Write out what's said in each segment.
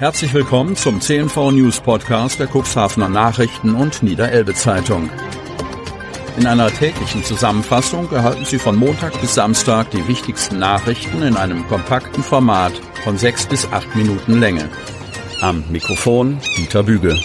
Herzlich willkommen zum CNV News Podcast der Cuxhavener Nachrichten und Niederelbe Zeitung. In einer täglichen Zusammenfassung erhalten Sie von Montag bis Samstag die wichtigsten Nachrichten in einem kompakten Format von 6 bis 8 Minuten Länge. Am Mikrofon Dieter Büge.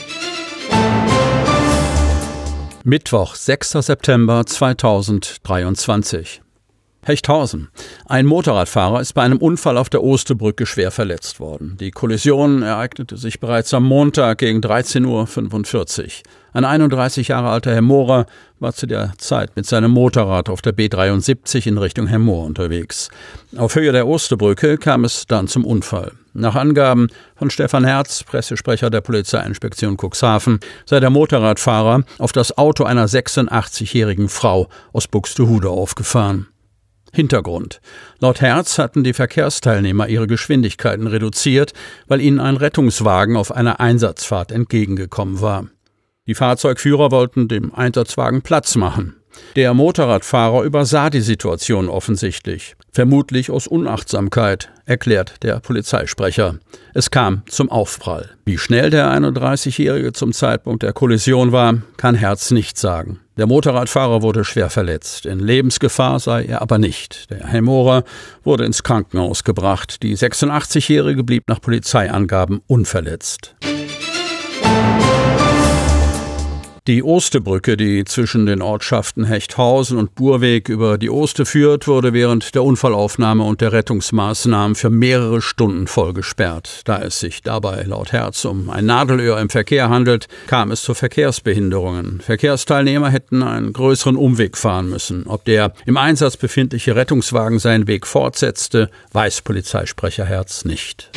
Mittwoch, 6. September 2023. Hechthausen. Ein Motorradfahrer ist bei einem Unfall auf der Osterbrücke schwer verletzt worden. Die Kollision ereignete sich bereits am Montag gegen 13:45 Uhr. Ein 31 Jahre alter Hemmorer war zu der Zeit mit seinem Motorrad auf der B73 in Richtung Hemmoor unterwegs. Auf Höhe der Osterbrücke kam es dann zum Unfall. Nach Angaben von Stefan Herz, Pressesprecher der Polizeiinspektion Cuxhaven, sei der Motorradfahrer auf das Auto einer 86-jährigen Frau aus Buxtehude aufgefahren. Hintergrund. Laut Herz hatten die Verkehrsteilnehmer ihre Geschwindigkeiten reduziert, weil ihnen ein Rettungswagen auf einer Einsatzfahrt entgegengekommen war. Die Fahrzeugführer wollten dem Einsatzwagen Platz machen. Der Motorradfahrer übersah die Situation offensichtlich, vermutlich aus Unachtsamkeit, erklärt der Polizeisprecher. Es kam zum Aufprall. Wie schnell der 31-Jährige zum Zeitpunkt der Kollision war, kann Herz nicht sagen. Der Motorradfahrer wurde schwer verletzt. In Lebensgefahr sei er aber nicht. Der Hemmorer wurde ins Krankenhaus gebracht. Die 86-Jährige blieb nach Polizeiangaben unverletzt. Die Osterbrücke, die zwischen den Ortschaften Hechthausen und Burweg über die Oste führt, wurde während der Unfallaufnahme und der Rettungsmaßnahmen für mehrere Stunden voll gesperrt. Da es sich dabei laut Herz um ein Nadelöhr im Verkehr handelt, kam es zu Verkehrsbehinderungen. Verkehrsteilnehmer hätten einen größeren Umweg fahren müssen. Ob der im Einsatz befindliche Rettungswagen seinen Weg fortsetzte, weiß Polizeisprecher Herz nicht.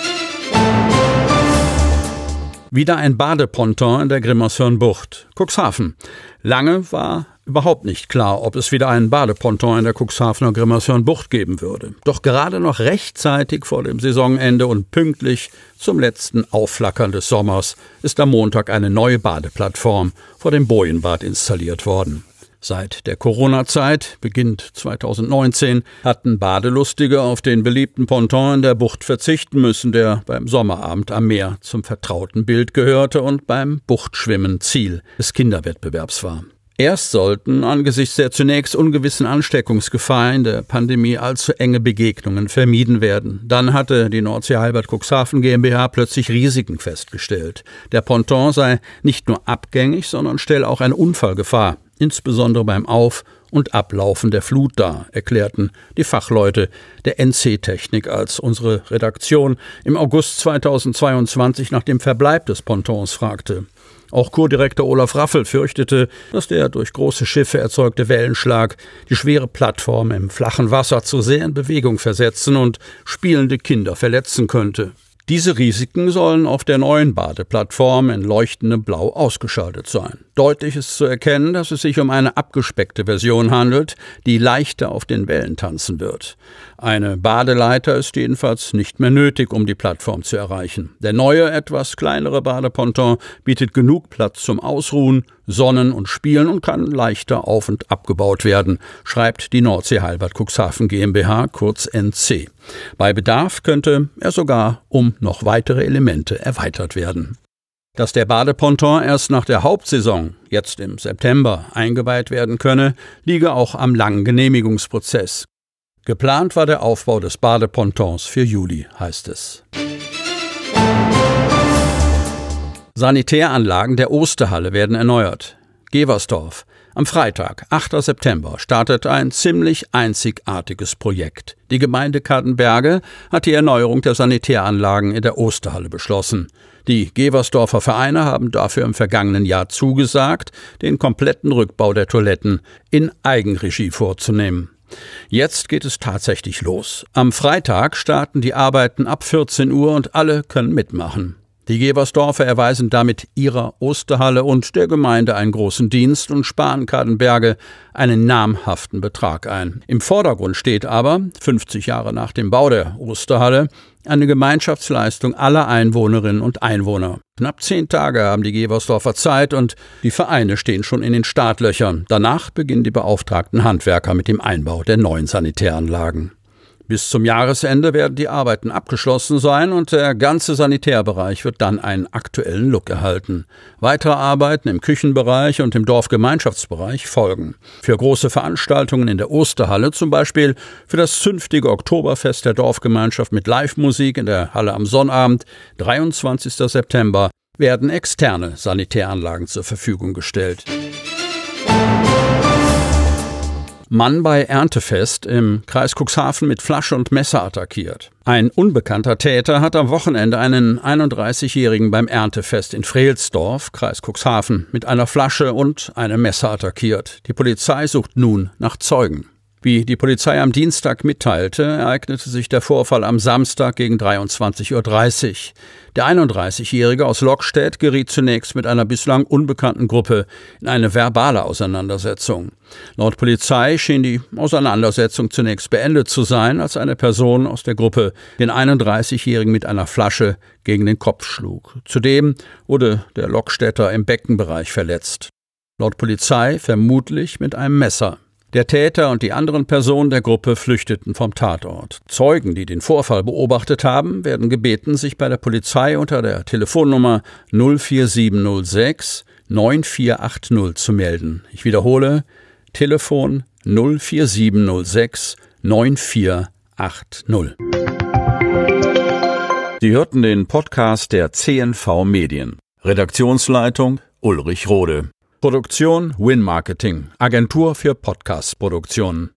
Wieder ein Badeponton in der Grimmershörnbucht. Cuxhaven. Lange war überhaupt nicht klar, ob es wieder einen Badeponton in der Cuxhavener Grimmershörnbucht geben würde. Doch gerade noch rechtzeitig vor dem Saisonende und pünktlich zum letzten Aufflackern des Sommers ist am Montag eine neue Badeplattform vor dem Bojenbad installiert worden. Seit der Corona-Zeit, beginnt 2019, hatten Badelustige auf den beliebten Ponton in der Bucht verzichten müssen, der beim Sommerabend am Meer zum vertrauten Bild gehörte und beim Buchtschwimmen Ziel des Kinderwettbewerbs war. Erst sollten angesichts der zunächst ungewissen Ansteckungsgefahr in der Pandemie allzu enge Begegnungen vermieden werden. Dann hatte die Nordsee Heilbad Cuxhaven GmbH plötzlich Risiken festgestellt. Der Ponton sei nicht nur abgängig, sondern stelle auch eine Unfallgefahr, insbesondere beim Auf- und Ablaufen der Flut dar, erklärten die Fachleute der NC-Technik, als unsere Redaktion im August 2022 nach dem Verbleib des Pontons fragte. Auch Kurdirektor Olaf Raffel fürchtete, dass der durch große Schiffe erzeugte Wellenschlag die schwere Plattform im flachen Wasser zu sehr in Bewegung versetzen und spielende Kinder verletzen könnte. Diese Risiken sollen auf der neuen Badeplattform in leuchtendem Blau ausgeschaltet sein. Deutlich ist zu erkennen, dass es sich um eine abgespeckte Version handelt, die leichter auf den Wellen tanzen wird. Eine Badeleiter ist jedenfalls nicht mehr nötig, um die Plattform zu erreichen. Der neue, etwas kleinere Badeponton bietet genug Platz zum Ausruhen, Sonnen und Spielen und kann leichter auf- und abgebaut werden, schreibt die Nordsee Heilbad Cuxhaven GmbH, kurz NC. Bei Bedarf könnte er sogar um noch weitere Elemente erweitert werden. Dass der Badeponton erst nach der Hauptsaison, jetzt im September, eingeweiht werden könne, liege auch am langen Genehmigungsprozess. Geplant war der Aufbau des Badepontons für Juli, heißt es. Sanitäranlagen der Osterhalle werden erneuert. Geversdorf. Am Freitag, 8. September, startet ein ziemlich einzigartiges Projekt. Die Gemeinde Kadenberge hat die Erneuerung der Sanitäranlagen in der Osterhalle beschlossen. Die Geversdorfer Vereine haben dafür im vergangenen Jahr zugesagt, den kompletten Rückbau der Toiletten in Eigenregie vorzunehmen. Jetzt geht es tatsächlich los. Am Freitag starten die Arbeiten ab 14 Uhr und alle können mitmachen. Die Geversdorfer erweisen damit ihrer Osterhalle und der Gemeinde einen großen Dienst und sparen Kadenberge einen namhaften Betrag ein. Im Vordergrund steht aber, 50 Jahre nach dem Bau der Osterhalle, eine Gemeinschaftsleistung aller Einwohnerinnen und Einwohner. Knapp 10 Tage haben die Geversdorfer Zeit und die Vereine stehen schon in den Startlöchern. Danach beginnen die beauftragten Handwerker mit dem Einbau der neuen Sanitäranlagen. Bis zum Jahresende werden die Arbeiten abgeschlossen sein und der ganze Sanitärbereich wird dann einen aktuellen Look erhalten. Weitere Arbeiten im Küchenbereich und im Dorfgemeinschaftsbereich folgen. Für große Veranstaltungen in der Osterhalle, zum Beispiel für das zünftige Oktoberfest der Dorfgemeinschaft mit Live-Musik in der Halle am Sonnabend, 23. September, werden externe Sanitäranlagen zur Verfügung gestellt. Mann bei Erntefest im Kreis Cuxhaven mit Flasche und Messer attackiert. Ein unbekannter Täter hat am Wochenende einen 31-Jährigen beim Erntefest in Freelsdorf, Kreis Cuxhaven, mit einer Flasche und einem Messer attackiert. Die Polizei sucht nun nach Zeugen. Wie die Polizei am Dienstag mitteilte, ereignete sich der Vorfall am Samstag gegen 23:30 Uhr. Der 31-Jährige aus Lockstedt geriet zunächst mit einer bislang unbekannten Gruppe in eine verbale Auseinandersetzung. Laut Polizei schien die Auseinandersetzung zunächst beendet zu sein, als eine Person aus der Gruppe den 31-Jährigen mit einer Flasche gegen den Kopf schlug. Zudem wurde der Lockstädter im Beckenbereich verletzt. Laut Polizei vermutlich mit einem Messer. Der Täter und die anderen Personen der Gruppe flüchteten vom Tatort. Zeugen, die den Vorfall beobachtet haben, werden gebeten, sich bei der Polizei unter der Telefonnummer 04706 9480 zu melden. Ich wiederhole, Telefon 04706 9480. Sie hörten den Podcast der CNV Medien. Redaktionsleitung Ulrich Rode. Produktion Win Marketing, Agentur für Podcast-Produktionen.